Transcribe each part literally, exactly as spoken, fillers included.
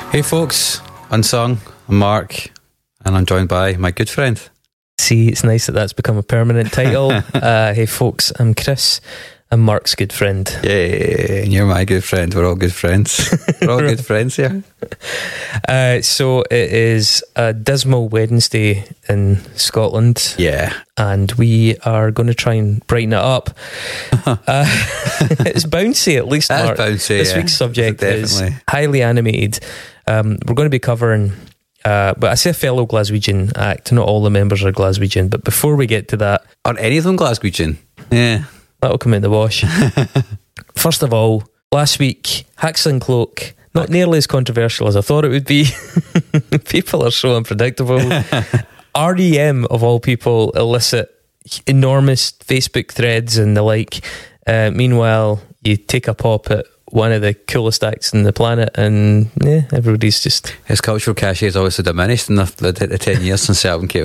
Hey folks, Unsung, I'm Mark, and I'm joined by my good friend. See, it's nice that that's become a permanent title. uh, hey folks, I'm Chris. I'm Mark's good friend. Yay, and you're my good friend. We're all good friends. We're all good friends here. Uh, so it is a dismal Wednesday in Scotland. Yeah. And we are going to try and brighten it up. uh, it's bouncy, at least, That Mark. is bouncy, This yeah. week's subject is Definitely. highly animated. Um, we're going to be covering... Uh, but I say a fellow Glaswegian act. Not all the members are Glaswegian. But before we get to that... Are any of them Glaswegian? Yeah. That'll come in the wash. First of all, last week, Hacks and Cloak, not nearly as controversial as I thought it would be. People are so unpredictable. R E M, of all people, elicit enormous Facebook threads and the like. Uh, meanwhile, you take a pop at one of the coolest acts on the planet and yeah, everybody's just... His cultural cachet has obviously diminished in the, the, the ten years since the album came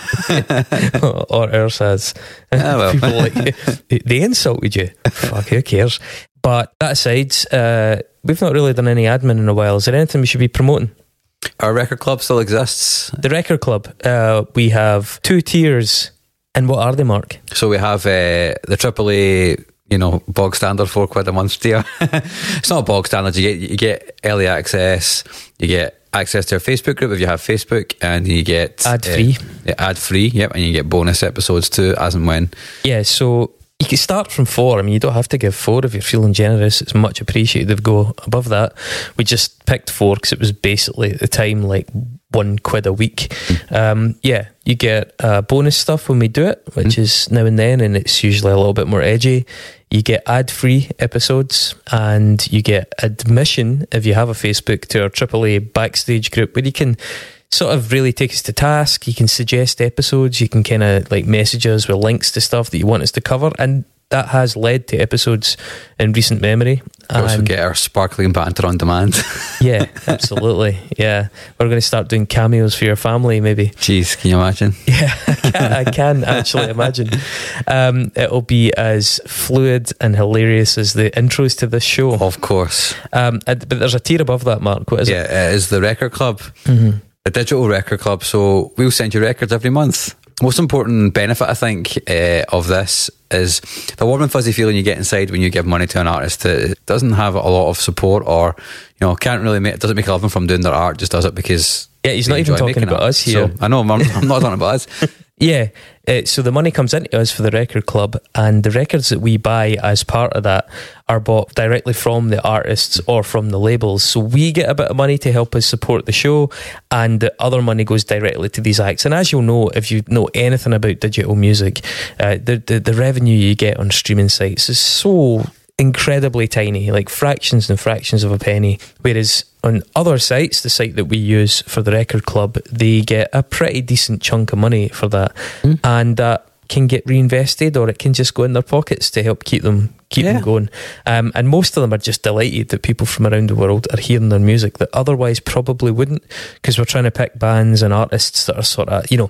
out. Or ours has. Ah, well. People like, they insulted you. Fuck, who cares? But that aside, uh, we've not really done any admin in a while. Is there anything we should be promoting? Our record club still exists. The Record Club. Uh, we have two tiers. And what are they, Mark? So we have uh, the triple A, you know, bog standard four quid a month tier. It's not bog standard. You get you get early access. You get access to our Facebook group if you have Facebook, and you get Ad free. Uh, ad free. Yep, and you get bonus episodes too, as and when. Yeah, so you can start from four. I mean, you don't have to give four if you're feeling generous. It's much appreciated if you go above that. We just picked four because it was basically at the time like one quid a week. Um, yeah, you get uh, bonus stuff when we do it, which mm. is now and then, and it's usually a little bit more edgy. You get ad-free episodes, and you get admission, if you have a Facebook, to our triple A backstage group, where you can sort of really take us to task. You can suggest episodes. You can kind of like message us with links to stuff that you want us to cover, and that has led to episodes in recent memory. We also get our sparkling banter on demand. Yeah, absolutely. Yeah, we're going to start doing cameos for your family, maybe. Jeez, can you imagine? Yeah, I can, I can actually imagine. Um, it'll be as fluid and hilarious as the intros to this show. Of course. Um, but there's a tier above that, Mark. What is yeah, it? Yeah, it is the Record Club. Mm-hmm. A digital record club. So we'll send you records every month. Most important benefit, I think, uh, of this is the warm and fuzzy feeling you get inside when you give money to an artist that doesn't have a lot of support, or you know, can't really make, doesn't make a living from doing their art, just does it because yeah, he's not even talking about it. us here. So, I know, I'm, I'm not talking about us. Yeah, uh, so the money comes into us for the record club, and the records that we buy as part of that are bought directly from the artists or from the labels. So we get a bit of money to help us support the show, and the other money goes directly to these acts. And as you'll know, if you know anything about digital music, uh, the, the the revenue you get on streaming sites is so incredibly tiny, like fractions and fractions of a penny, whereas on other sites, the site that we use for the record club, they get a pretty decent chunk of money for that, mm. and that can get reinvested, or it can just go in their pockets to help keep them keep yeah. them going. Um, and most of them are just delighted that people from around the world are hearing their music that otherwise probably wouldn't, because we're trying to pick bands and artists that are sort of, you know,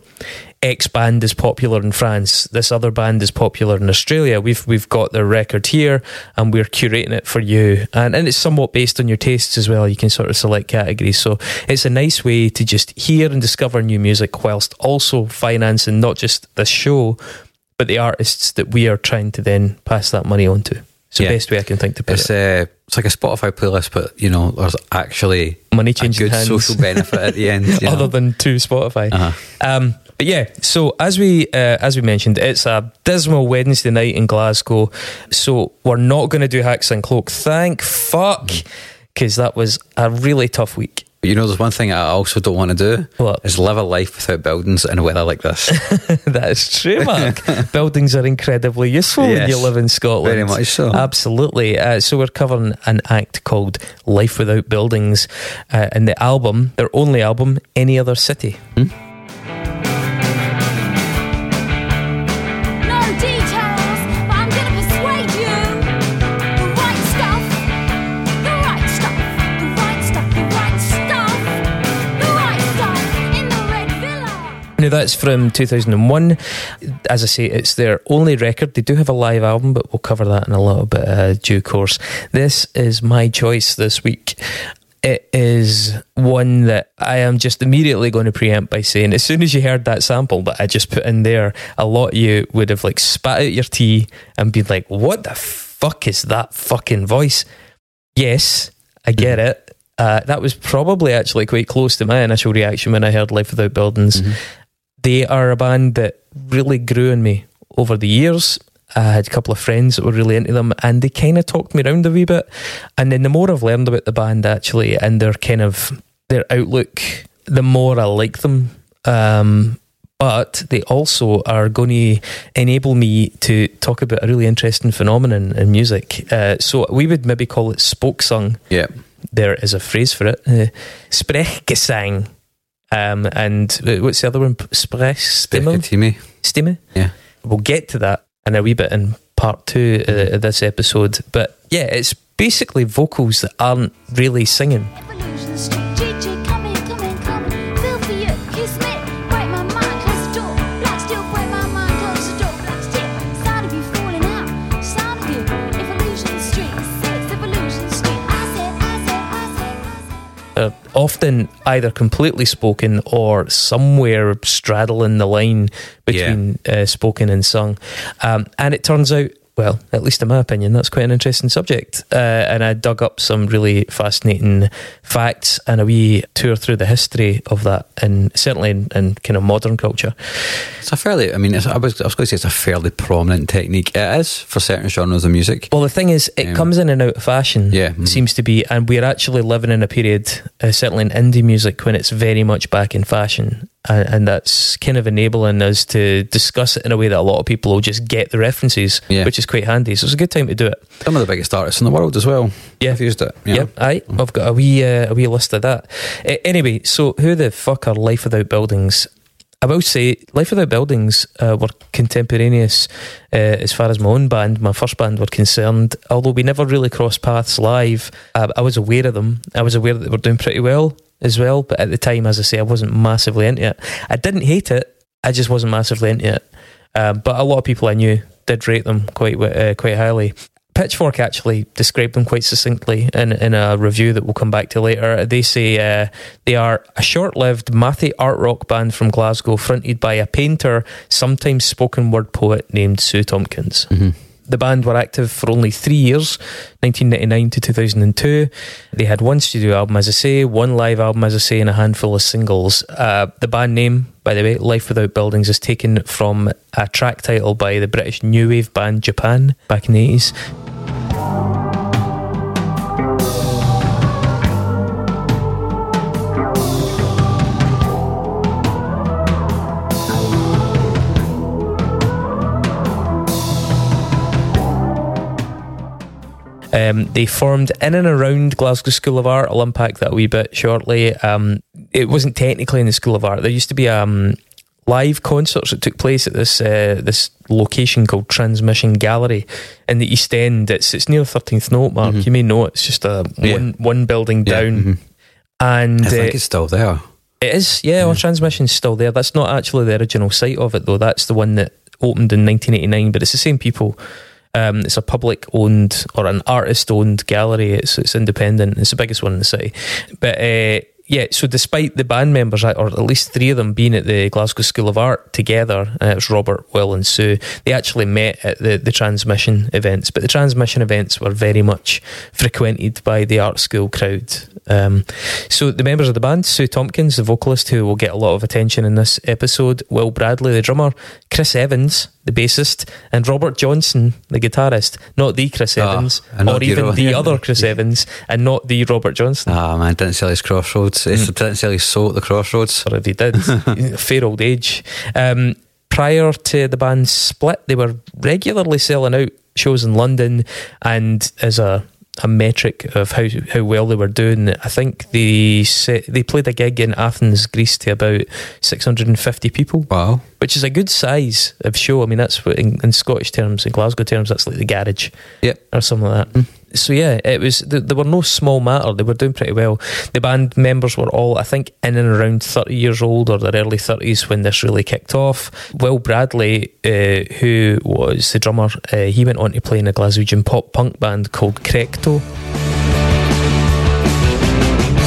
X band is popular in France, this other band is popular in Australia. We've we've got their record here, and we're curating it for you, and and it's somewhat based on your tastes as well. You can sort of select categories, so it's a nice way to just hear and discover new music whilst also financing not just this show, but the artists that we are trying to then pass that money on to. It's yeah. the best way I can think to put it's, it. Uh, it's like a Spotify playlist, but you know, there's actually money changing a good hands. social benefit at the end, you other know? than to Spotify. Uh-huh. Um, but yeah, so as we uh, as we mentioned, it's a dismal Wednesday night in Glasgow. So we're not going to do Hacks and Cloak. Thank fuck, because mm. that was a really tough week. You know, there's one thing I also don't want to do. What? Is live a life without buildings in a weather like this. That is true, Mark. Buildings are incredibly useful yes, when you live in Scotland. Very much so. Absolutely. Uh, so we're covering an act called Life Without Buildings, uh, and the album, their only album, Any Other City. Hmm? Now that's from two thousand one. As I say, it's their only record. They do have a live album, but we'll cover that in a little bit uh, due course. This is my choice this week. it is one that I am just immediately going to preempt by saying, as soon as you heard that sample that I just put in there, a lot of you would have like spat out your tea and been like, what the fuck is that fucking voice? Yes, I get mm-hmm. it. Uh, that was probably actually quite close to my initial reaction when I heard Life Without Buildings. Mm-hmm. They are a band that really grew on me over the years. I had a couple of friends that were really into them, and they kind of talked me around a wee bit. And then the more I've learned about the band actually and their kind of their outlook, the more I like them. Um, but they also are going to enable me to talk about a really interesting phenomenon in music. Uh, so we would maybe call it spokesung. Yeah. There is a phrase for it. Uh, Sprechgesang. Um, and what's the other one? Sprech, Stimme? Stimme? Yeah. We'll get to that in a wee bit in part two uh, of this episode. But yeah, it's basically vocals that aren't really singing. Uh, often either completely spoken or somewhere straddling the line between yeah. uh, spoken and sung. Um, and it turns out, well, at least in my opinion, that's quite an interesting subject. Uh, and I dug up some really fascinating facts and a wee tour through the history of that, and certainly in, in kind of modern culture. It's a fairly, I mean, it's, I, was, I was going to say it's a fairly prominent technique. It is for certain genres of music. Well, the thing is, it um, comes in and out of fashion, yeah. it seems to be, and we're actually living in a period, uh, certainly in indie music, when it's very much back in fashion. And, and that's kind of enabling us to discuss it in a way that a lot of people will just get the references, yeah. which is quite handy. So it's a good time to do it. Some of the biggest artists in the world as well. Yeah, I've used it. Yeah, yep, aye. I've got a wee uh, a wee list of that. Uh, anyway, so who the fuck are Life Without Buildings? I will say, Life Without Buildings uh, were contemporaneous uh, as far as my own band, my first band, were concerned. Although we never really crossed paths live, uh, I was aware of them. I was aware that they were doing pretty well as well, but at the time, as I say, I wasn't massively into it. I didn't hate it, I just wasn't massively into it. Uh, but a lot of people I knew did rate them quite uh, quite highly. Pitchfork actually described them quite succinctly in, in a review that we'll come back to later. They say uh, they are a short-lived mathy art rock band from Glasgow, fronted by a painter, sometimes spoken word poet named Sue Tompkins. Mm-hmm. The band were active for only three years, nineteen ninety-nine to two thousand two. They had one studio album, as I say, one live album, as I say, and a handful of singles. Uh, the band name, by the way, Life Without Buildings, is taken from a track title by the British new wave band Japan back in the eighties. Um, they formed in and around Glasgow School of Art. I'll unpack that a wee bit shortly. Um, it wasn't technically in the School of Art. There used to be um, live concerts that took place at this uh, this location called Transmission Gallery in the East End. It's it's near thirteenth Note, Mark. Mm-hmm. You may know it. It's just a yeah. one one building down. Yeah. Mm-hmm. And I think uh, it's still there. It is, yeah. Well, Transmission's still there. That's not actually the original site of it, though. That's the one that opened in nineteen eighty-nine. But it's the same people. Um, it's a public-owned or an artist-owned gallery. It's it's independent. It's the biggest one in the city. But uh, yeah, so despite the band members, or at least three of them, being at the Glasgow School of Art together, uh, it was Robert, Will and Sue, they actually met at the, the Transmission events. But the Transmission events were very much frequented by the art school crowd. Um, so the members of the band, Sue Tompkins, the vocalist, who will get a lot of attention in this episode, Will Bradley, the drummer, Chris Evans, the bassist, and Robert Johnson, the guitarist. Not the Chris oh, Evans, or even the yeah. other Chris yeah. Evans, and not the Robert Johnson. Ah oh, man, didn't sell his Crossroads. Mm. Didn't sell his soul at the Crossroads. Or if he did, fair old age. Um, prior to the band's split, they were regularly selling out shows in London, and as a a metric of how how well they were doing, I think they set, they played a gig in Athens, Greece, to about six hundred fifty people. Wow, which is a good size of show. I mean, that's what in, in Scottish terms, in Glasgow terms, that's like the garage, yep, or something like that. Mm. So yeah, it was. They were no small matter. They were doing pretty well. The band members were all, I think, in and around thirty years old or their early thirties when this really kicked off. Will Bradley, uh, who was the drummer, uh, he went on to play in a Glaswegian pop punk band called Crecto.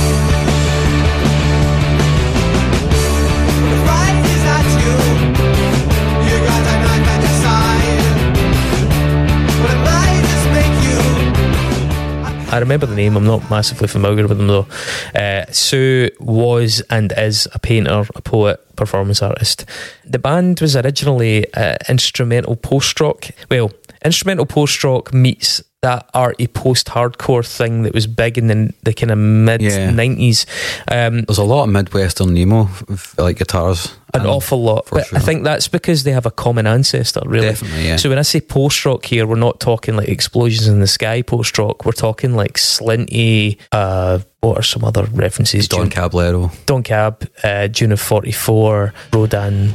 I remember the name. I'm not massively familiar with them though. Uh, Sue was and is a painter, a poet, performance artist. The band was originally uh, instrumental post-rock. Well, instrumental post-rock meets that arty post-hardcore thing that was big in the, the kind of mid-nineties. Yeah. Um, There's a lot of Midwestern emo, like guitars. An awful lot. But sure. I think that's because they have a common ancestor, really. Definitely, yeah. So when I say post-rock here, we're not talking like Explosions in the Sky post-rock. We're talking like Slinty, uh, what are some other references? Don June, Caballero. Don Cab, uh, June of forty-four, Rodan.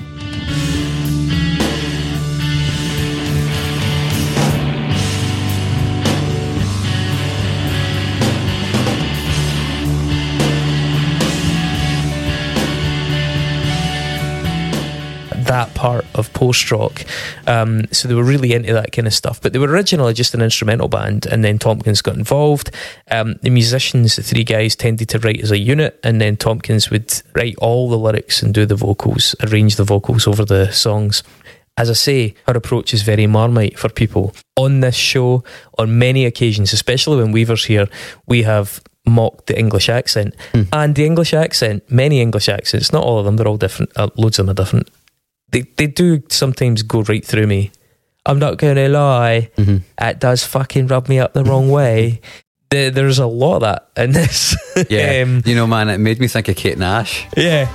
That part of post-rock, um, so they were really into that kind of stuff, but they were originally just an instrumental band, and then Tompkins got involved. Um, the musicians, the three guys, tended to write as a unit, and then Tompkins would write all the lyrics and do the vocals, arrange the vocals over the songs. As I say, her approach is very Marmite for people. On this show, on many occasions, especially when Weaver's here, we have mocked the English accent. Mm. And the English accent, many English accents, not all of them, they're all different, uh, loads of them are different. They they do sometimes go right through me. I'm not going to lie. Mm-hmm. It does fucking rub me up the wrong way. There, there's a lot of that in this. Yeah. um, you know, man, it made me think of Kate Nash. Yeah.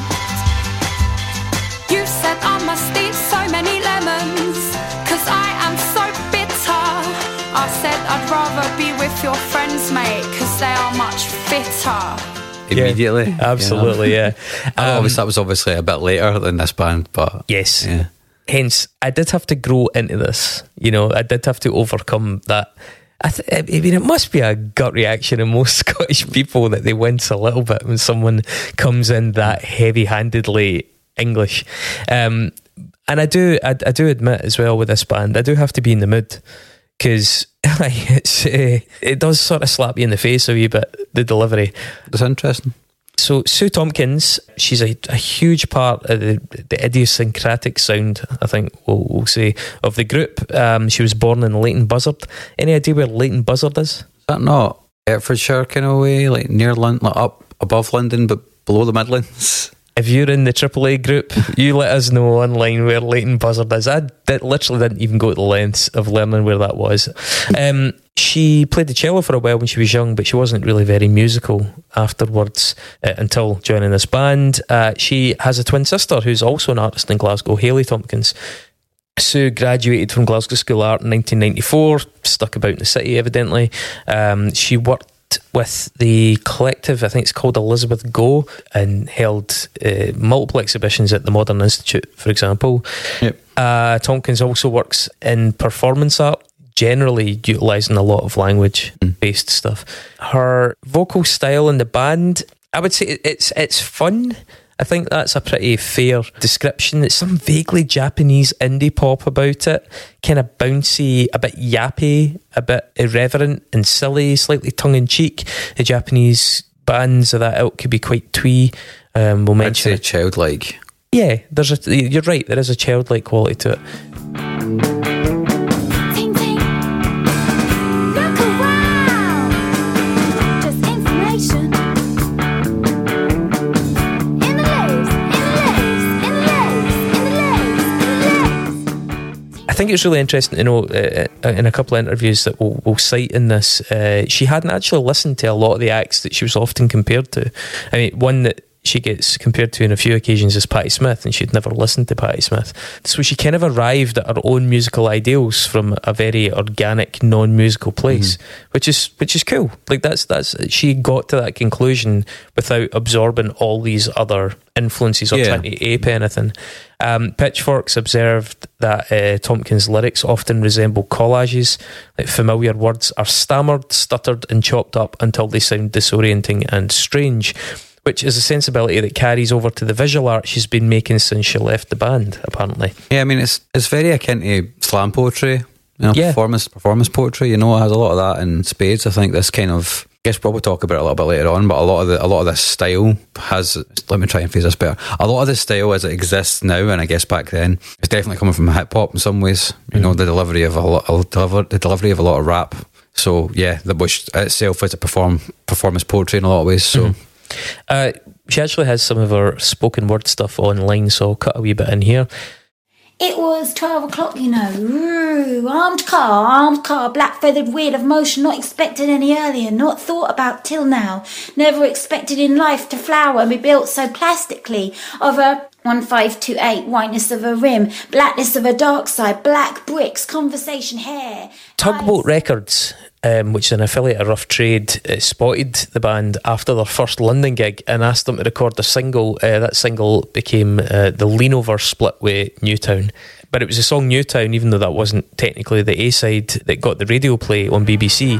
You said I must eat so many lemons, cause I am so bitter. I said I'd rather be with your friends, mate, cause they are much fitter. Immediately, yeah, absolutely, you know? Yeah. Um, obviously, that was obviously a bit later than this band, but yes, yeah. Hence, I did have to grow into this. You know, I did have to overcome that. I, th- I mean, it must be a gut reaction in most Scottish people that they wince a little bit when someone comes in that heavy-handedly English. Um, and I do, I, I do admit as well with this band, I do have to be in the mood, because it's uh, it does sort of slap you in the face a wee bit, the delivery. It's interesting. So Sue Tompkins, she's a, a huge part of the, the idiosyncratic sound, I think we'll, we'll say, of the group. Um, she was born in Leighton Buzzard. Any idea where Leighton Buzzard is? Is that not Hertfordshire kind of way, like near London, like up above London but below the Midlands? If you're in the triple A group, you let us know online where Leighton Buzzard is. I did, literally didn't even go to the lengths of learning where that was. Um, she played the cello for a while when she was young, but she wasn't really very musical afterwards uh, until joining this band. Uh, she has a twin sister who's also an artist in Glasgow, Hayley Tompkins. Sue graduated from Glasgow School of Art in nineteen ninety-four, stuck about in the city evidently. Um, she worked with the collective, I think it's called Elizabeth Go, and held uh, multiple exhibitions at the Modern Institute, for example. Yep. Uh, Tompkins also works in performance art, generally utilising a lot of language-based mm. stuff. Her vocal style in the band, I would say it's it's fun. I think that's a pretty fair description. It's some vaguely Japanese indie pop about it, kind of bouncy, a bit yappy, a bit irreverent and silly, slightly tongue-in-cheek. The Japanese bands of that ilk could be quite twee. Um, we'll mention I'd say childlike. Yeah, there's a, you're right, there is a childlike quality to it. I think it's really interesting to know uh, in a couple of interviews that we'll, we'll cite in this, uh, she hadn't actually listened to a lot of the acts that she was often compared to. I mean, one that she gets compared to on a few occasions is Patti Smith, and she'd never listened to Patti Smith. So she kind of arrived at her own musical ideals from a very organic, non-musical place, mm-hmm. which is which is cool. Like that's that's she got to that conclusion without absorbing all these other influences or yeah. trying to ape anything. Um, Pitchforks observed that uh, Tompkins' lyrics often resemble collages. Like familiar words are stammered, stuttered, and chopped up until they sound disorienting and strange, which is a sensibility that carries over to the visual art she's been making since she left the band, apparently. Yeah, I mean, it's it's very akin to slam poetry, you know, yeah. performance performance poetry. You know, it has a lot of that in spades. I think this kind of, I guess we'll probably talk about it a little bit later on, but a lot of the a lot of this style has. Let me try and phrase this better. A lot of this style, as it exists now, and I guess back then, is definitely coming from hip hop in some ways. You mm. know, the delivery of a lot, the delivery of a lot of rap So yeah, that which itself is a perform performance poetry in a lot of ways. So mm-hmm. uh, she actually has some of her spoken word stuff online, so I'll cut a wee bit in here. It was twelve o'clock, you know. Ooh, armed car, armed car, black feathered wheel of motion, not expected any earlier, not thought about till now. Never expected in life to flower and be built so plastically of a one five two eight, whiteness of a rim, blackness of a dark side, black bricks, conversation, hair. Tugboat Records, um, which is an affiliate of Rough Trade, uh, spotted the band after their first London gig and asked them to record a single. Uh, that single became uh, the Leanover split with Newtown. But it was the song Newtown, even though that wasn't technically the A-side, that got the radio play on B B C.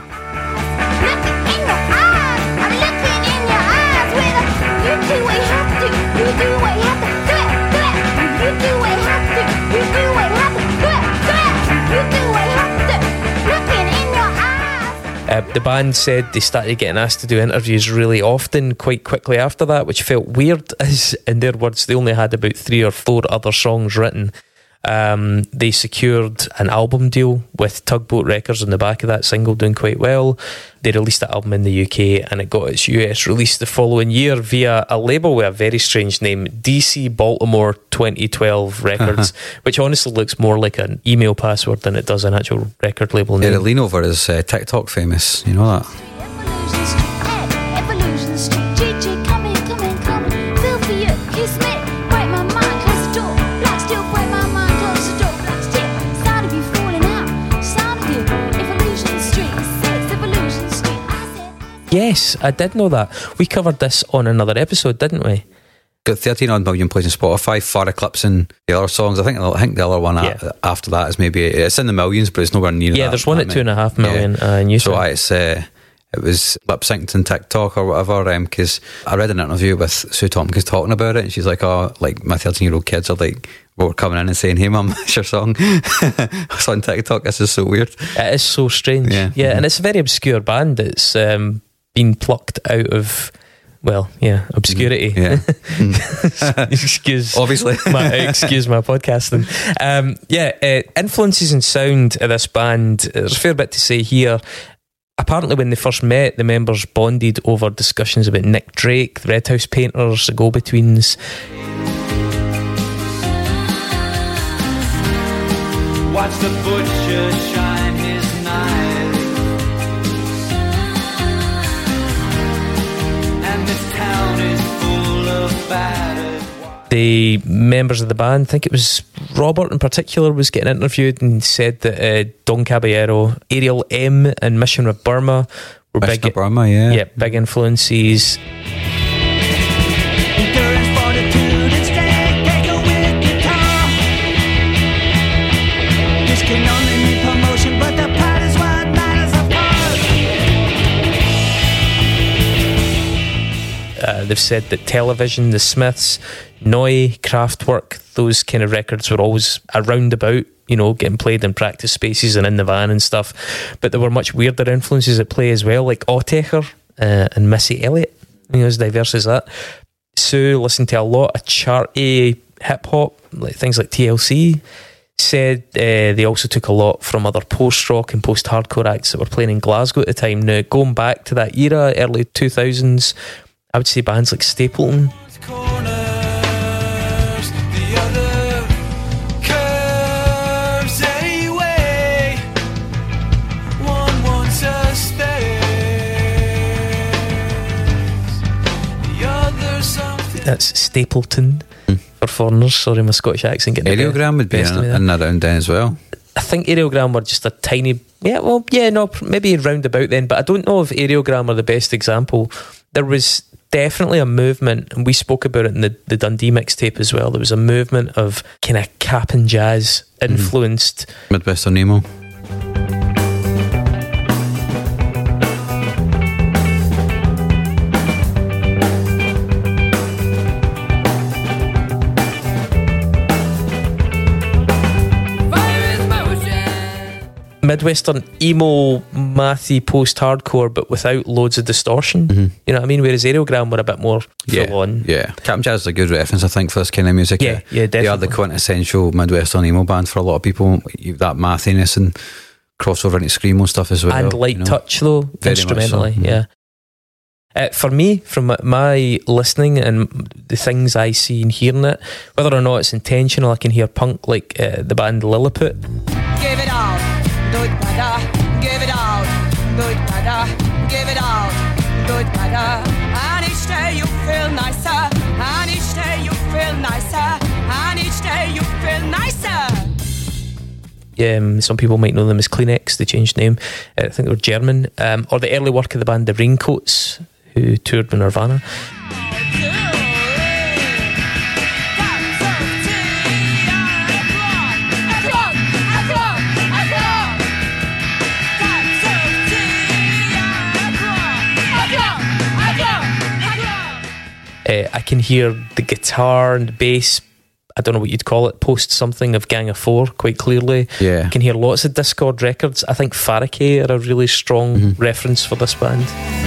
Uh, the band said they started getting asked to do interviews really often quite quickly after that, which felt weird, as in their words they only had about three or four other songs written. Um, they secured an album deal with Tugboat Records on the back of that single, doing quite well. They released that album in the U K and it got its U S release the following year via a label with a very strange name, D C Baltimore twenty twelve Records, uh-huh. which honestly looks more like an email password than it does an actual record label name. Yeah, the Leanover is uh, TikTok famous, you know that? Yes, I did know that. We covered this on another episode, didn't we? Got thirteen odd million plays on Spotify, far eclipsing the other songs. I think I think the other one yeah. a, after that is maybe, it's in the millions, but it's nowhere near yeah, that. There's one at two and a half million. Yeah. Uh, in so I, it's, uh, it was lip synced on TikTok or whatever, because um, I read an interview with Sue Tompkins talking about it, and she's like, oh, like my thirteen year old kids are like, were coming in and saying, hey mum, it's your song. It's on TikTok. This is so weird. It is so strange. Yeah, yeah mm-hmm. And it's a very obscure band. It's um, been plucked out of, well, yeah, obscurity. Yeah. excuse, obviously, my, excuse my podcasting. Um, yeah, uh, influences and sound of this band. There's a fair bit to say here. Apparently, when they first met, the members bonded over discussions about Nick Drake, the Red House Painters, the Go-Betweens. Watch the butcher shine his knife, and this town is full of battered. The members of the band, I think it was Robert in particular, was getting interviewed and said that uh, Don Caballero, Ariel M and Mission of Burma were Mission big, of Burma, yeah, yeah, big influences. Uh, they've said that Television, The Smiths, Neu, Kraftwerk, those kind of records were always around about, you know, getting played in practice spaces and in the van and stuff. But there were much weirder influences at play as well, like Autechre uh, and Missy Elliott, you know, as diverse as that. Sue listened to a lot of charty hip-hop, like things like T L C. Said uh, they also took a lot from other post-rock and post-hardcore acts that were playing in Glasgow at the time. Now, going back to that era, early two thousands, I would say bands like Stapleton. That's Stapleton mm. for foreigners. Sorry, my Scottish accent getting Aerogram would be in, in that round then as well. I think Aerogram were just a tiny, yeah, well, yeah, no, maybe round about then, but I don't know if Aerogram are the best example. There was definitely a movement, and we spoke about it in the, the Dundee mixtape as well. There was a movement of kind of cap and jazz influenced mm. Midwestern emo. Midwestern emo, mathy, post-hardcore, but without loads of distortion. Mm-hmm. You know what I mean? Whereas Aerogram were a bit more yeah, full on. Yeah, Captain Jazz is a good reference, I think, for this kind of music. Yeah, yeah, definitely. They are the quintessential Midwestern emo band for a lot of people. You've that mathiness and crossover into screamo stuff as well. And light you know? touch though, Very instrumentally, much so, yeah. Uh, for me, from my, my listening and the things I see and hearing it, whether or not it's intentional, I can hear punk like uh, the band Lilliput. Give it all, do it better. Give it all, do it better. Give it all, do it better. And each day you feel nicer. And each day you feel nicer. And each day you feel nicer. Um, some people might know them as Kleenex. They changed name. Uh, I think they were German. Um, or the early work of the band The Raincoats, who toured with Nirvana. Uh, I can hear the guitar and the bass, I don't know what you'd call it, post something of Gang of Four quite clearly. Yeah. I can hear lots of Discord records. I think Farrakhay are a really strong mm-hmm. reference for this band.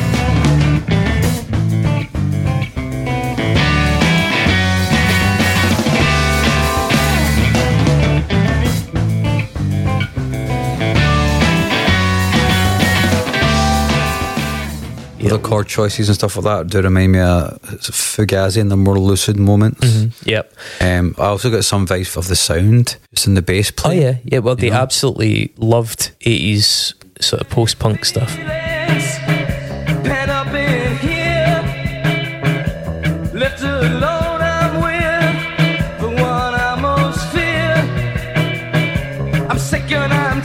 The chord choices and stuff like that do remind me of Fugazi in the more lucid moments. Mm-hmm. Yep. Um, I also got some vibes of the sound just in the bass play. Oh yeah, yeah. Well, they know? absolutely loved eighties sort of post-punk stuff. Pen up in here, left alone I'm with the one I most fear. I'm sick and I'm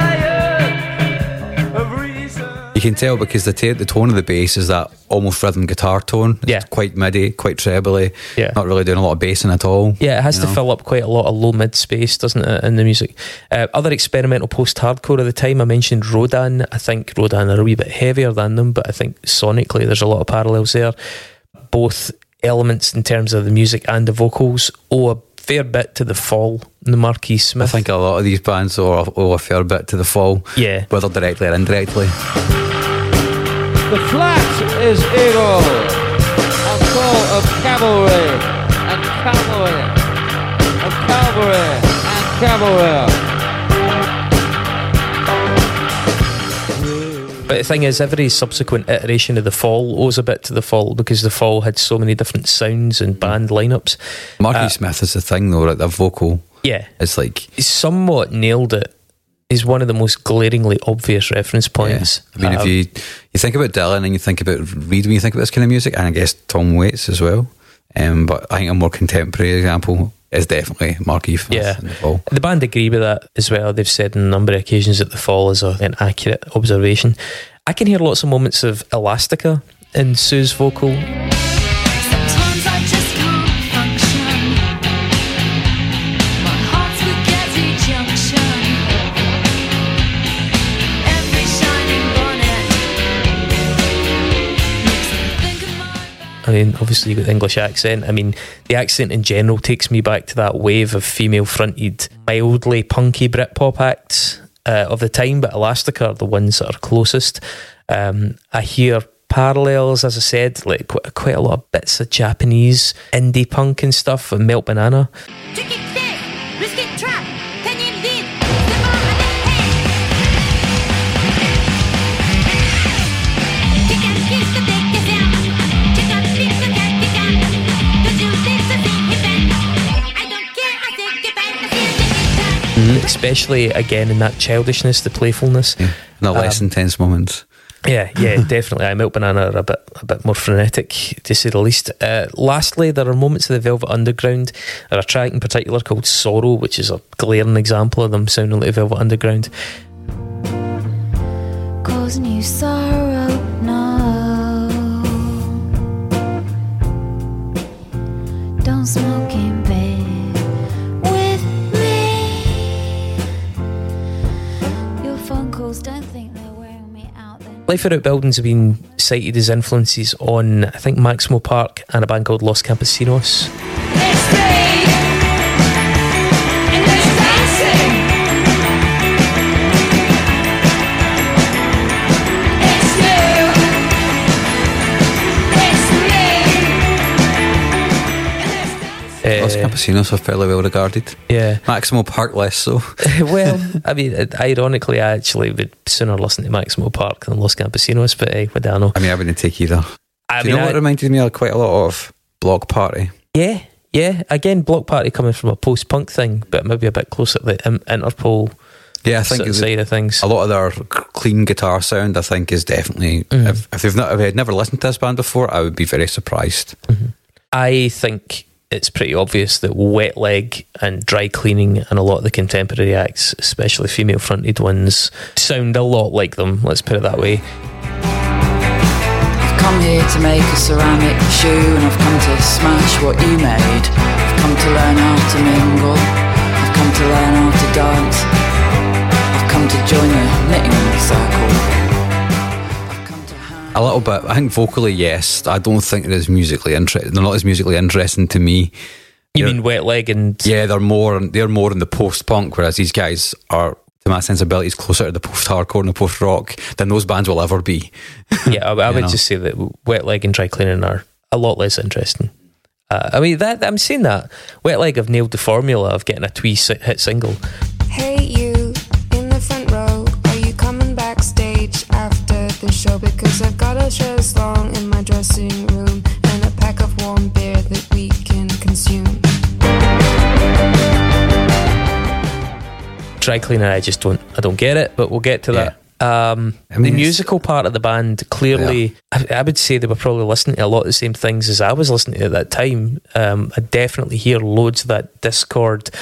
tired of reason. You can tell because the, t- the tone of the bass is that almost rhythm guitar tone. It's Yeah. quite midi, quite trebly. Yeah. Not really doing a lot of bassing at all. Yeah, it has you to know? fill up quite a lot of low-mid space, doesn't it, in the music? Uh, other experimental post-hardcore of the time, I mentioned Rodan. I think Rodan are a wee bit heavier than them, but I think sonically there's a lot of parallels there. Both elements in terms of the music and the vocals owe a fair bit to The Fall and the Marquis I Smith. think a lot of these bands owe, owe a fair bit to The Fall, Yeah. whether directly or indirectly. The flat is Eagle, a call of cavalry and cavalry, of cavalry and cavalry. But the thing is, every subsequent iteration of The Fall owes a bit to The Fall because The Fall had so many different sounds and band lineups. Marky Uh, Smith is the thing though, like the vocal. Yeah. It's like He somewhat nailed it. Is one of the most glaringly obvious reference points. Yeah. I mean, Uh, if you you think about Dylan and you think about Reed when you think about this kind of music, and I guess Tom Waits as well. Um, but I think a more contemporary example is definitely Marky Smith Yeah. and The Fall. The band agree with that as well. They've said on a number of occasions that The Fall is a, an accurate observation. I can hear lots of moments of Elastica in Sue's vocal. Sometimes I just can't function. My heart's spaghetti junction. Every shining bonnet makes me think of my I mean, obviously you got the English accent. I mean, the accent in general takes me back to that wave of female-fronted, mildly punky Britpop acts uh, of the time, but Elastica are the ones that are closest. Um, I hear parallels, as I said, like quite, quite a lot of bits of Japanese indie punk and stuff, and Melt Banana. Ticket thick, risky trap, can you lead? Especially again in that childishness, the playfulness. Yeah. And the less Um, intense moments. Yeah, yeah, definitely. I Milk Banana are a bit a bit more frenetic, to say the least. Uh, lastly, there are moments of the Velvet Underground. There are a track in particular called Sorrow, which is a glaring example of them sounding like the Velvet Underground. Causing you sorrow, no. Don't smoke in bed with me. Your phone calls don't think they're wearing me out then. Life Without Buildings have been cited as influences on, I think, Maximo Park and a band called Los Campesinos. It's me, and it's dancing. It's you, it's me, and it's dancing. Uh, Los Campesinos are fairly well regarded. Yeah. Maximo Park less so. Well, I mean, ironically, I actually would sooner listen to Maximo Park than Los Campesinos, but hey, what do I know? I mean, I wouldn't take either. I Do mean, you know I, what reminded me of quite a lot of? Block Party. Yeah, yeah. Again, Block Party coming from a post-punk thing, but maybe a bit closer to the um, Interpol Yeah, I think sort of the- side of things. a lot of their c- clean guitar sound, I think, is definitely. Mm. If, if they've not, if I'd never listened to this band before, I would be very surprised. I think it's pretty obvious that Wet Leg and Dry Cleaning and a lot of the contemporary acts, especially female-fronted ones, sound a lot like them. Let's put it that way. I've come here to make a ceramic shoe, and I've come to smash what you made. I've come to learn how to mingle. I've come to learn how to dance. I've come to join the knitting circle. I've come to hand- A little bit. I think vocally, yes. I don't think it is musically interesting. They're not as musically interesting to me. You They're- mean Wet Leg and... Yeah, they're more. They're more in the post-punk, whereas these guys are, to my sensibilities, closer to the post-hardcore and the post-rock than those bands will ever be. Yeah, I, I You would know. just say that Wet Leg and Dry Cleaning are a lot less interesting. Uh, I mean, that I'm saying that. Wet Leg have nailed the formula of getting a twee si- hit single. Hey you, in the front row, are you coming backstage after the show? Because I've got a chaise longue in my dressing room and a pack of warm beer that we can consume. Dry Cleaner, I just don't, I don't get it, but we'll get to that. Um, I mean, the it's- musical part of the band, clearly, I, I would say they were probably listening to a lot of the same things as I was listening to at that time. Um, I definitely hear loads of that Discord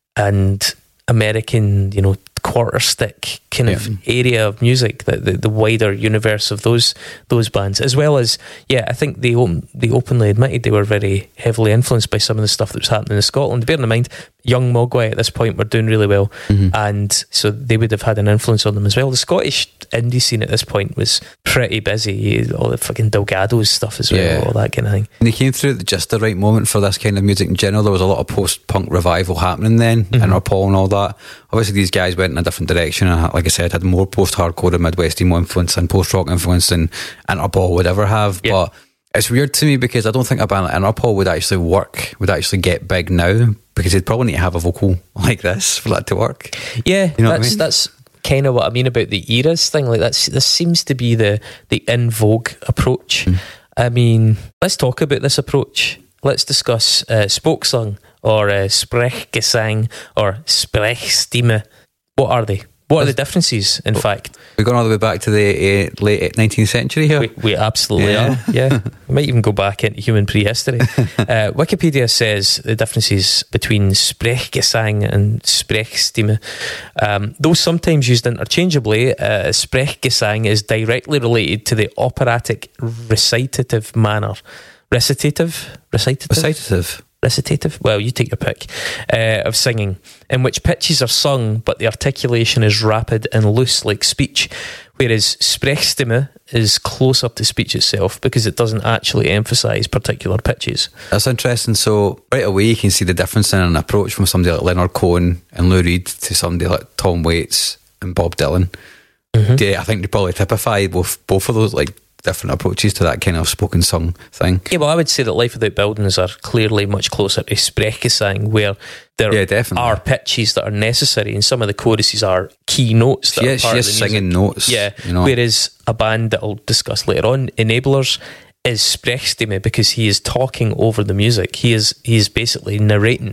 and American, you know, quarter stick kind of Yeah. area of music, the, the the wider universe of those those bands, as well as, yeah, I think they open, they openly admitted they were very heavily influenced by some of the stuff that was happening in Scotland. Bearing in mind, young Mogwai at this point were doing really well, Mm-hmm. and so they would have had an influence on them as well. The Scottish indie scene at this point was pretty busy, all the fucking Delgados stuff as well, Yeah. all that kind of thing. And they came through at just the right moment for this kind of music in general. There was a lot of post-punk revival happening then, Interpol and all that. Obviously, these guys went in a different direction, and like I said, had more post-hardcore and Midwest emo influence and post-rock influence than Interpol would ever have. Yeah. But it's weird to me because I don't think a band like Interpol would actually work, would actually get big now, because they'd probably need to have a vocal like this for that to work. Yeah, You know what I that's mean? that's kind of what I mean about the eras thing. Like that's this seems to be the the in vogue approach. Mm. I mean, let's talk about this approach. Let's discuss uh, Spokesang or uh, Sprechgesang or Sprechstimme. What are they? What are the differences? In fact, We're going all the way back to the uh, late nineteenth century here. we, we absolutely Yeah. are. Yeah, we might even go back into human prehistory. uh, Wikipedia says the differences between Sprechgesang and Sprechstimme, um, though sometimes used interchangeably, uh, Sprechgesang is directly related to the operatic recitative manner. Recitative? Recitative? Recitative. recitative, well, you take your pick, uh, of singing, in which pitches are sung but the articulation is rapid and loose like speech, whereas Sprechstimme is closer to speech itself because it doesn't actually emphasise particular pitches. That's interesting. So right away you can see the difference in an approach from somebody like Leonard Cohen and Lou Reed to somebody like Tom Waits and Bob Dylan. Yeah, I think they probably typify both both of those like different approaches to that kind of spoken song thing. Yeah, well, I would say that Life Without Buildings are clearly much closer to Sprechgesang, where there Yeah, definitely. are pitches that are necessary, and some of the choruses are key notes that She are is, part she of is the music. singing notes. Yeah, you know. whereas a band that I'll discuss later on, Enablers, is Sprechstimme because he is talking over the music. He is he is basically narrating.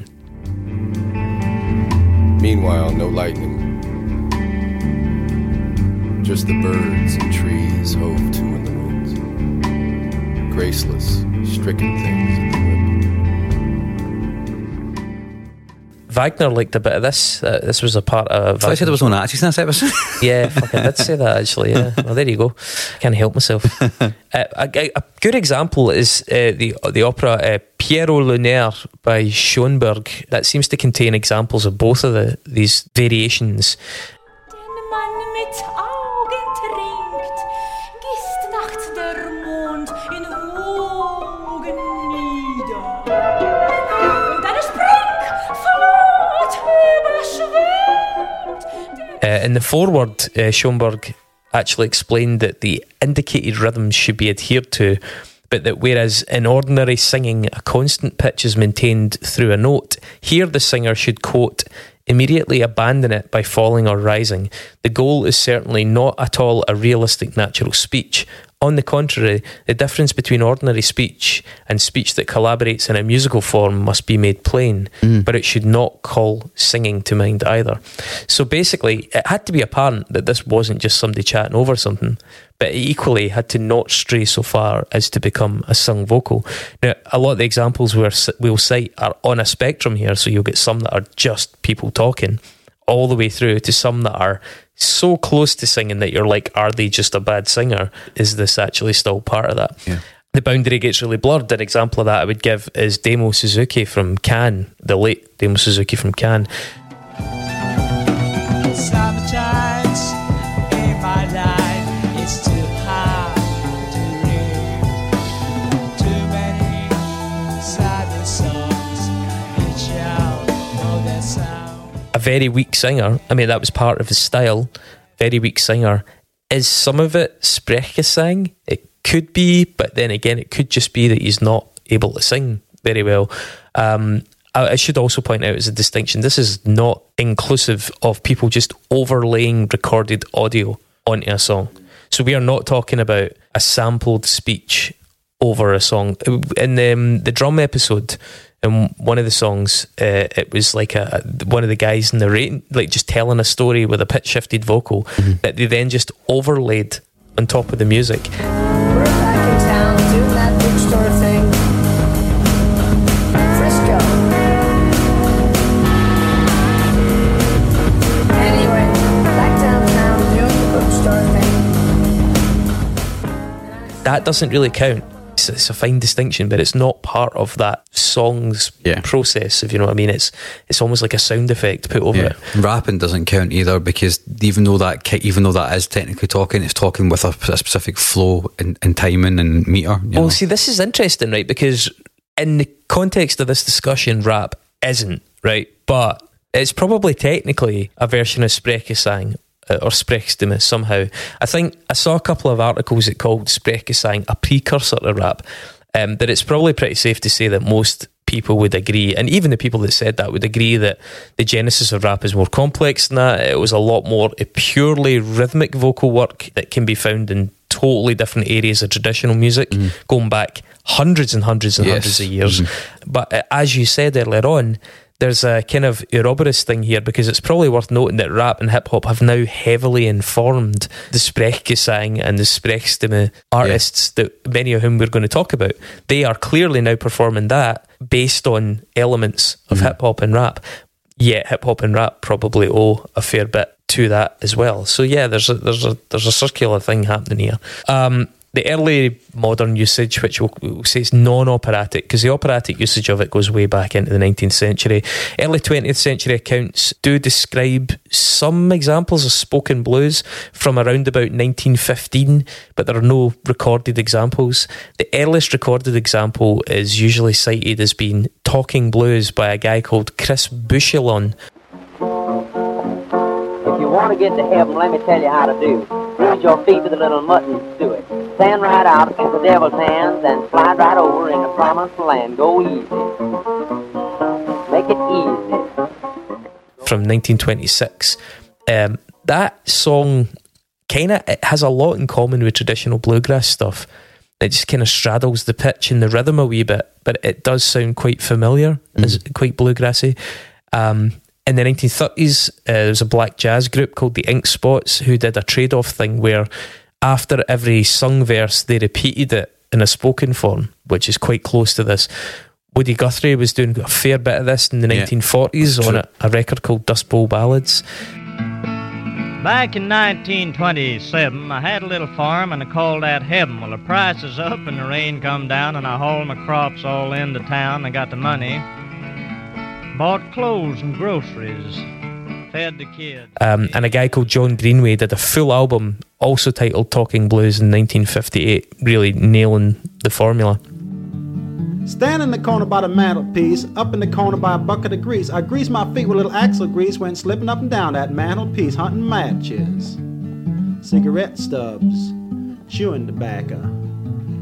Meanwhile, no lightning. Just the birds and trees hove to in the woods. Graceless, stricken things at the whip. Wagner liked a bit of this. Uh, this was a part of. So I said there was no Nazis in this episode. Yeah, fuck, I did say that actually. Yeah, well, there you go. Can't help myself. uh, a, a good example is uh, the the opera uh, Pierrot Lunaire by Schoenberg. That seems to contain examples of both of the these variations. Den Mann mit Augen trinkt, gießt nachts der Mond in Wogen nieder. Und eine Springflut überschwemmt. Uh, in the foreword, uh, Schoenberg actually explained that the indicated rhythms should be adhered to, but that whereas in ordinary singing a constant pitch is maintained through a note, here the singer should, quote, immediately abandon it by falling or rising. The goal is certainly not at all a realistic natural speech. On the contrary, the difference between ordinary speech and speech that collaborates in a musical form must be made plain, mm. but it should not call singing to mind either. So basically, it had to be apparent that this wasn't just somebody chatting over something, but it equally had to not stray so far as to become a sung vocal. Now, a lot of the examples we're, we'll cite are on a spectrum here, so you'll get some that are just people talking, all the way through to some that are so close to singing that you're like, are they just a bad singer? Is this actually still part of that? Yeah. The boundary gets really blurred. An example of that I would give is Demo Suzuki from Can, the late Demo Suzuki from Can. Summertimes in my life, it's too hard to read. Too many sad songs, each out know their sound. A very weak singer, I mean, that was part of his style, very weak singer. Is some of it Sprechgesang? It could be, but then again, it could just be that he's not able to sing very well. Um, I, I should also point out as a distinction, this is not inclusive of people just overlaying recorded audio onto a song. So we are not talking about a sampled speech over a song. In the, um, the drum episode, in one of the songs, uh, it was like a, a one of the guys narrating, like just telling a story with a pitch shifted vocal mm-hmm. that they then just overlaid on top of the music. We're back in town doing that bookstore thing. Frisco. Anyway, back downtown doing the bookstore thing. That doesn't really count. It's, it's a fine distinction, but it's not part of that song's yeah. process, if you know what I mean. It's it's almost like a sound effect put over yeah. it. Rapping doesn't count either, because even though that even though that is technically talking, it's talking with a, a specific flow and, and timing and meter. You well, know? see, this is interesting, right? Because in the context of this discussion, rap isn't, right? But it's probably technically a version of Sprechgesang or Sprechstimme somehow. I think I saw a couple of articles that called Sprechgesang a precursor to rap, um, but it's probably pretty safe to say that most people would agree, and even the people that said that would agree, that the genesis of rap is more complex than that. It was a lot more a purely rhythmic vocal work that can be found in totally different areas of traditional music, mm. going back hundreds and hundreds and yes. hundreds of years. Mm-hmm. But uh, as you said earlier on, there's a kind of Ouroboros thing here, because it's probably worth noting that rap and hip hop have now heavily informed the Sprechgesang and the Sprechstimme artists yeah. that many of whom we're going to talk about. They are clearly now performing that based on elements of mm-hmm. hip hop and rap. Yet hip hop and rap probably owe a fair bit to that as well. So yeah, there's a there's a there's a circular thing happening here. Um, The early modern usage, which we'll, we'll say is non-operatic, because the operatic usage of it goes way back into the nineteenth century. Early twentieth century accounts do describe some examples of spoken blues from around about nineteen fifteen, but there are no recorded examples. The earliest recorded example is usually cited as being talking blues by a guy called Chris Bouchillon. If you want to get to heaven, let me tell you how to do. Use your feet with a little mutton do it. Stand right out against the devil's hands and slide right over in the promised land. Go easy. Make it easy. From nineteen twenty-six. Um, that song kind of has a lot in common with traditional bluegrass stuff. It just kind of straddles the pitch and the rhythm a wee bit, but it does sound quite familiar, mm. as quite bluegrassy. Um, in the nineteen thirties, uh, there was a black jazz group called the Ink Spots who did a trade-off thing where after every sung verse, they repeated it in a spoken form, which is quite close to this. Woody Guthrie was doing a fair bit of this in the yeah, nineteen forties on a, a record called Dust Bowl Ballads. Back in nineteen twenty-seven, I had a little farm and I called that heaven. Well, the price is up and the rain come down and I hauled my crops all into town. I got the money, bought clothes and groceries, fed the kids. Um, and a guy called John Greenway did a full album also titled Talking Blues in nineteen fifty-eight, really nailing the formula. Stand in the corner by the mantelpiece, up in the corner by a bucket of grease. I greased my feet with a little axle grease, went slipping up and down that mantelpiece, hunting matches, cigarette stubs, chewing tobacco,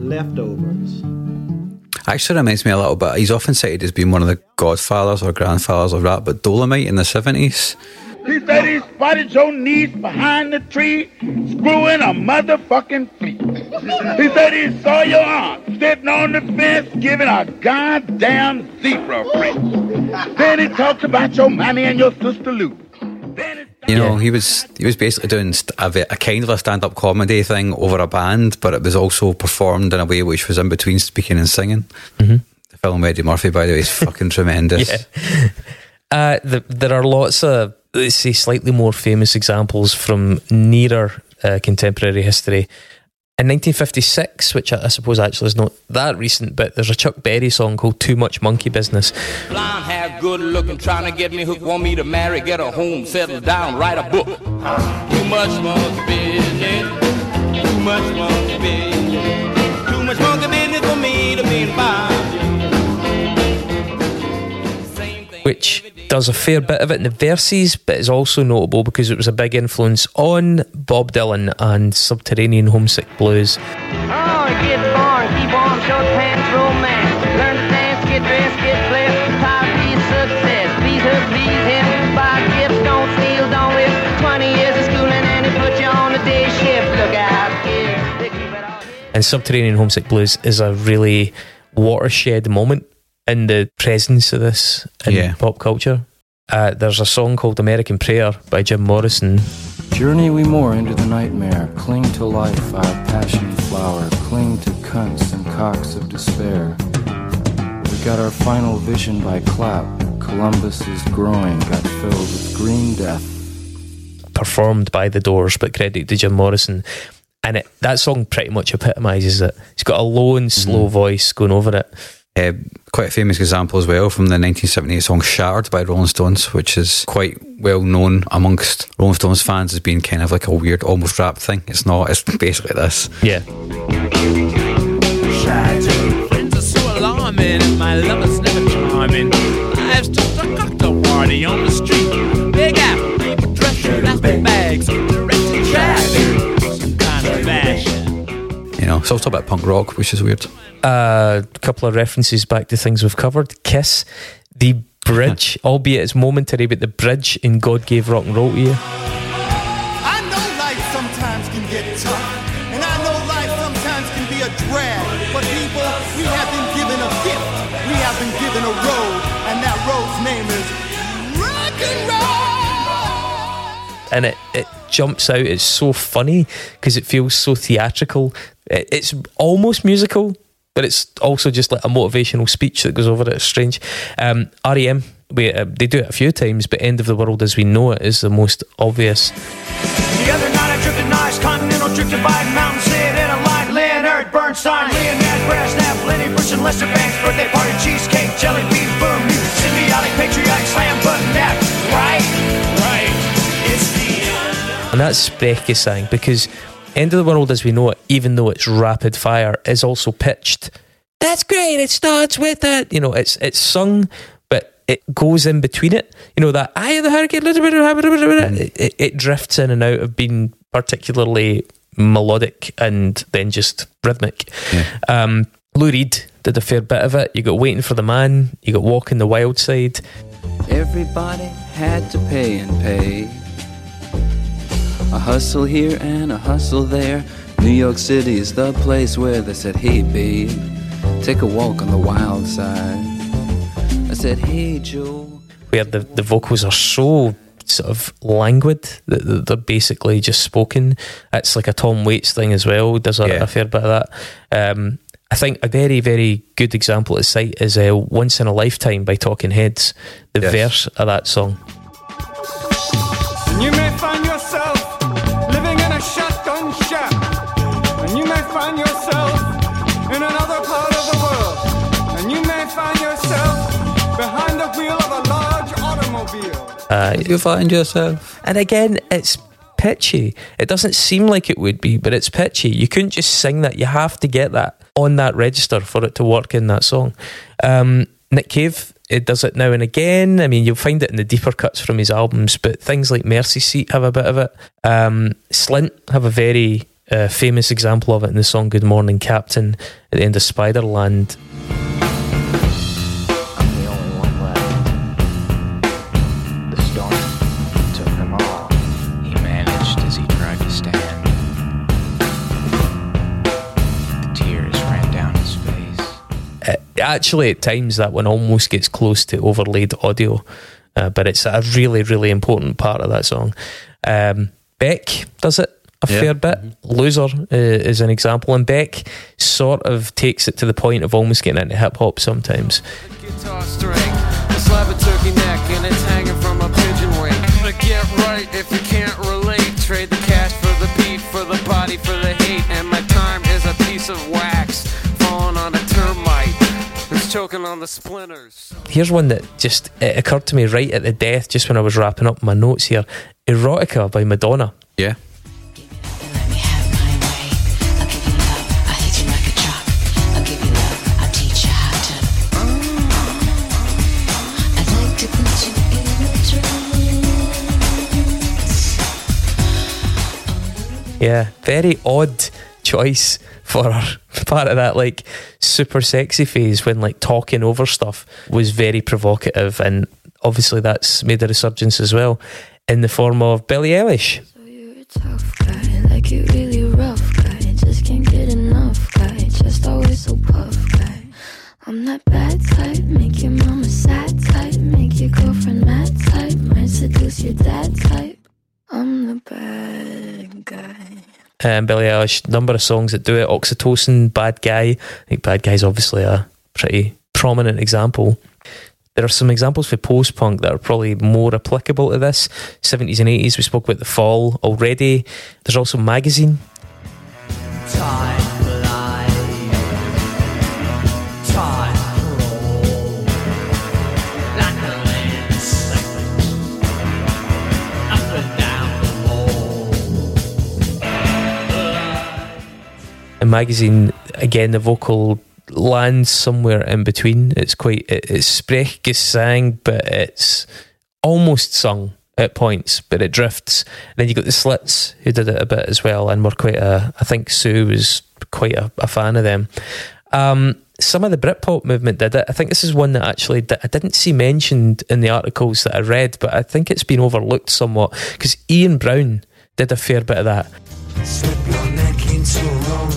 Leftovers. Actually reminds me a little bit. He's often cited as being one of the godfathers or grandfathers of rap, but Dolomite in the seventies. He said he spotted your niece behind the tree, screwing a motherfucking flea. He said he saw your aunt sitting on the fence, giving a goddamn zebra print. Then he talked about your mommy and your sister Lou. You know, he was he was basically doing st- a, ve- a kind of a stand-up comedy thing over a band, but it was also performed in a way which was in between speaking and singing. Mm-hmm. The film Eddie Murphy, by the way, is fucking tremendous. Yeah. Uh, the, there are lots of, let's say, slightly more famous examples from nearer uh, contemporary history. In nineteen fifty-six, which I, I suppose actually is not that recent, but there's a Chuck Berry song called Too Much Monkey Business. Blonde hair, good looking, trying to get me hooked, want me to marry, get a home, settle down, write a book. Too much monkey business, too much monkey business, too much monkey business for me to be involved. Which does a fair bit of it in the verses, but is also notable because it was a big influence on Bob Dylan and Subterranean Homesick Blues. Oh, get born, keep on, short pants, romance. Learn to dance, get dressed, get blessed. Power, peace, success. Please her, please him. Buy gifts, don't steal, don't risk. Twenty years of schooling and it put you on the day shift. Look out, kid. And Subterranean Homesick Blues is a really watershed moment in the presence of this in yeah. pop culture. Uh, there's a song called American Prayer by Jim Morrison. Journey we more into the nightmare, cling to life, our passion flower, cling to cunts and cocks of despair. We got our final vision by clap, Columbus's groin got filled with green death. Performed by The Doors, but credit to Jim Morrison. And it, that song pretty much epitomises it. He's got a low and slow mm. voice going over it. Uh, quite a famous example as well from the nineteen seventy-eight song Shattered by Rolling Stones, which is quite well known amongst Rolling Stones fans as being kind of like a weird almost rap thing. It's not, it's basically this. Yeah. Shattered. Friends are so alarming and my lover's never charming. Life's just a cocktail party on the street. Big apple, paper dresser, plastic bags, directed trash. Some kind of fashion. You know, it's also about punk rock, which is weird. A uh, couple of references back to things we've covered. Kiss, the bridge, albeit it's momentary, but the bridge in God Gave Rock and Roll to You. I know life sometimes can get tough, and I know life sometimes can be a drag, but people, we have been given a gift, we have been given a road, and that road's name is rock and roll. And it, it jumps out, it's so funny because it feels so theatrical. It, it's almost musical, but it's also just like a motivational speech that goes over it. It's strange. Um, R E M, we, uh, they do it a few times, but End of the World as We Know It is the most obvious. The other night I tripped a nice continental trip to Biden Mountain, sit in a line, Leonard Bernstein, Leonard Brasnap, Lenny Bruce and Lester Banks, birthday party, cheesecake, jelly bean, boom, you symbiotic, patriotic, slam button, that, right, right, it's the end. And that's Brecky sang, because End of the World as We Know It, even though it's rapid fire, is also pitched. That's great, it starts with it. You know, it's it's sung, but it goes in between it. You know, that Eye of the Hurricane, it, it, it drifts in and out of being particularly melodic and then just rhythmic. Yeah. Um, Lou Reed did a fair bit of it. You got Waiting for the Man, you got Walking the Wild Side. Everybody had to pay and pay. A hustle here and a hustle there. New York City is the place where they said, hey babe, take a walk on the wild side. I said, hey Joe. Where the, the vocals are so sort of languid that they're basically just spoken. It's like a Tom Waits thing as well. There's a, yeah. a fair bit of that. Um, I think a very, very good example at sight is uh, Once in a Lifetime by Talking Heads. The yes. verse of that song. You may find yourself living in a shotgun shack, and you may find yourself in another part of the world, and you may find yourself behind the wheel of a large automobile. Uh, you find yourself. And again, it's pitchy. It doesn't seem like it would be, but it's pitchy. You couldn't just sing that. You have to get that on that register for it to work in that song. Um, Nick Cave, it does it now and again. I mean, you'll find it in the deeper cuts from his albums, but things like Mercy Seat have a bit of it. Um, Slint have a very a famous example of it in the song Good Morning Captain at the end of Spiderland. Actually, at times that one almost gets close to overlaid audio, uh, but it's a really, really important part of that song. Um, Beck does it a yeah. fair bit. Mm-hmm. Loser uh, is an example, and Beck sort of takes it to the point of almost getting into hip hop sometimes. Guitar string, a slab of turkey neck, and it's hanging from a pigeon wing. But get right if you can't relate. Trade the cash for the beat, for the body, for the hate, and my time is a piece of wax falling on a termite. Choking on the splinters. Here's one that just it occurred to me right at the death, just when I was wrapping up my notes here. Erotica by Madonna. Yeah. Yeah, very odd choice for her. Part of that like super sexy phase when like talking over stuff was very provocative, and obviously that's made a resurgence as well in the form of Billie Eilish. So you're a tough guy, like you really rough guy, just can't get enough guy, just always so puff guy. I'm that bad type, make your mama sad type, make your girlfriend mad type, might seduce your dad type. I'm the bad guy. Um, Billie Eilish, number of songs that do it. Oxytocin, Bad Guy. I think Bad Guy is obviously a pretty prominent example. There are some examples for post-punk that are probably more applicable to this. seventies and eighties, we spoke about The Fall already. There's also Magazine. Time flies, time rolls, like a landscape, up and down the wall. In Magazine, again, the vocal lands somewhere in between. It's quite, it, it's sprechgesang, but it's almost sung at points, but it drifts. And then you got the Slits, who did it a bit as well, and were quite a, I think Sue was quite a, a fan of them. Um, some of the Britpop movement did it. I think this is one that actually di- I didn't see mentioned in the articles that I read, but I think it's been overlooked somewhat, because Ian Brown did a fair bit of that. Slip your neck into a rope.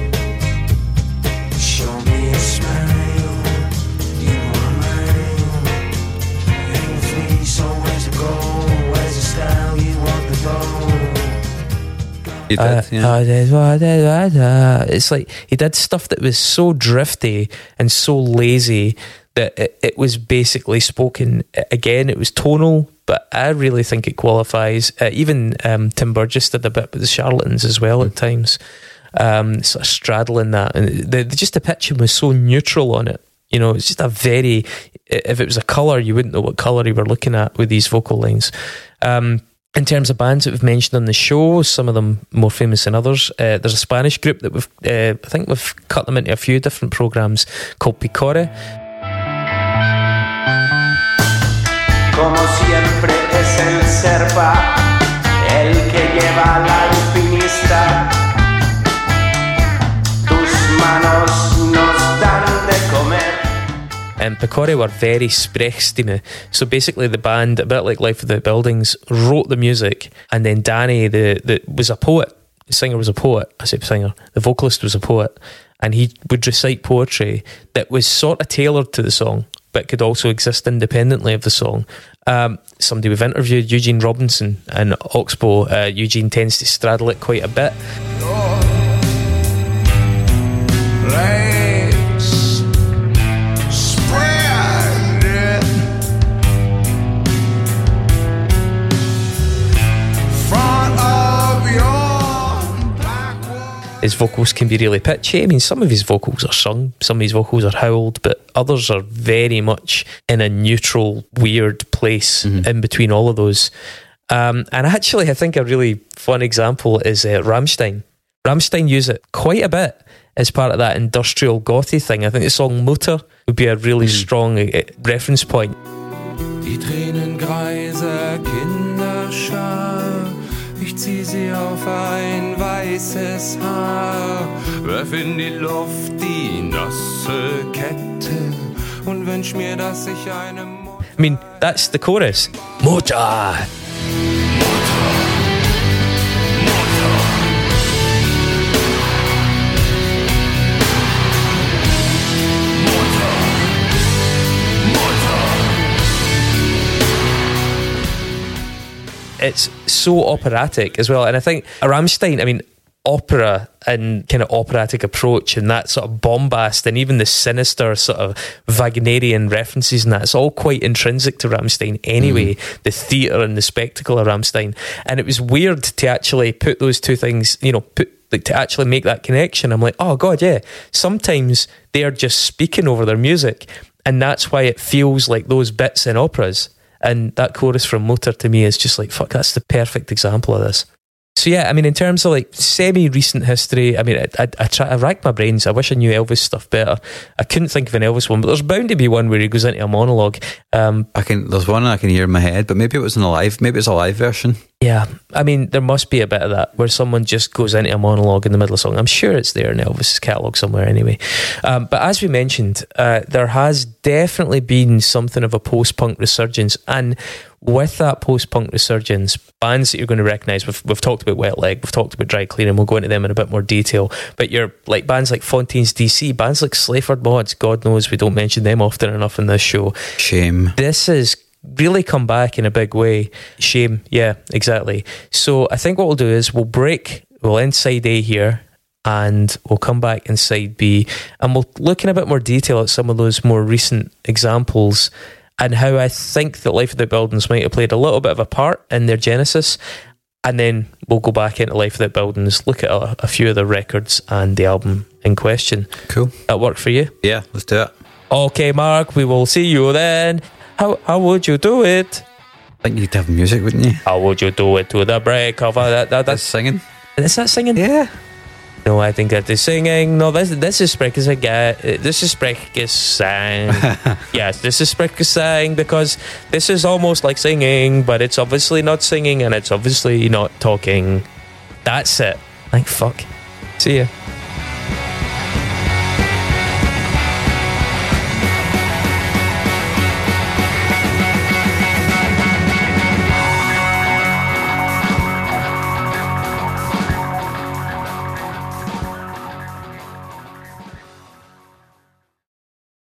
Show me a smile. You are mine. Ain't free, so where's the goal? Where's the style you want to go? He did, Uh, yeah. I did what I did, what I did. It's like he did stuff that was so drifty and so lazy that it, it was basically spoken. Again, it was tonal, but I really think it qualifies. Uh, even um, Tim Burgess did a bit with the Charlatans as well at times, um, sort of straddling that. And the, the, just the pitching was so neutral on it. You know, it's just a very, if it was a colour, you wouldn't know what colour you were looking at with these vocal lines. Um, in terms of bands that we've mentioned on the show, some of them more famous than others, uh, there's a Spanish group that we've, uh, I think we've cut them into a few different programmes called Picore. Como siempre es el Serpa, el que lleva la alpinista. Tus manos nos dan de comer. And Picore were very sprechstimme. So basically the band, a bit like Life Without Buildings, wrote the music, and then Danny the, the was a poet. The singer was a poet. I say singer. The vocalist was a poet, and he would recite poetry that was sort of tailored to the song, but could also exist independently of the song. Um, somebody we've interviewed, Eugene Robinson, in Oxbow. Uh, Eugene tends to straddle it quite a bit. Legs spread it. Front of your black wall. His vocals can be really pitchy. I mean, some of his vocals are sung, some of his vocals are howled, but others are very much in a neutral, weird place mm-hmm. in between all of those. Um, and actually, I think a really fun example is uh, Rammstein. Rammstein use it quite a bit as part of that industrial gothy thing. I think the song Mutter would be a really mm-hmm. strong uh, reference point. Die Tränen greiser Kinderschar, ich Ich zieh sie auf ein weißes Haar, werf in die Luft die nasse Kette und wünsch mir, dass ich eine Mo- I mean, that's the chorus. Mocha! It's so operatic as well, and I think Rammstein, I mean, opera and kind of operatic approach and that sort of bombast and even the sinister sort of Wagnerian references and that, it's all quite intrinsic to Rammstein anyway, mm. the theatre and the spectacle of Rammstein. And it was weird to actually put those two things, you know, put like to actually make that connection. I'm like, oh God, yeah, sometimes they are just speaking over their music, and that's why it feels like those bits in operas. And that chorus from Motor to me is just like, fuck, that's the perfect example of this. So yeah, I mean, in terms of like semi-recent history, I mean, I, I, I try I racked my brains. I wish I knew Elvis stuff better. I couldn't think of an Elvis one, but there's bound to be one where he goes into a monologue. Um, I can. There's one I can hear in my head, but maybe it was in a live. Maybe it's a live version. Yeah, I mean, there must be a bit of that where someone just goes into a monologue in the middle of a song. I'm sure it's there in Elvis's catalogue somewhere anyway. Um, but as we mentioned, uh, there has definitely been something of a post-punk resurgence, and with that post-punk resurgence, bands that you're going to recognise, we've, we've talked about Wet Leg, we've talked about Dry Cleaning, we'll go into them in a bit more detail, but you're like bands like Fontaines D C, bands like Slayford Mods, God knows we don't mention them often enough in this show. Shame. This is really come back in a big way. Shame, yeah, exactly. So I think what we'll do is we'll break, we'll end side A here, and we'll come back in side B, and we'll look in a bit more detail at some of those more recent examples and how I think that Life Without Buildings might have played a little bit of a part in their genesis. And then we'll go back into Life Without Buildings, look at a, a few of the records and the album in question. Cool. That work for you? Yeah, let's do it. Okay, Mark, we will see you then. How how would you do it? I think you'd have music, wouldn't you? How would you do it to the break of a, that, that, That's singing. Is that singing? Yeah. No, I think that is singing. No, this this is Spreekgesang. This is Spreekgesang. Yes, this is Spreekgesang because this is almost like singing, but it's obviously not singing and it's obviously not talking. That's it. Like fuck. See ya.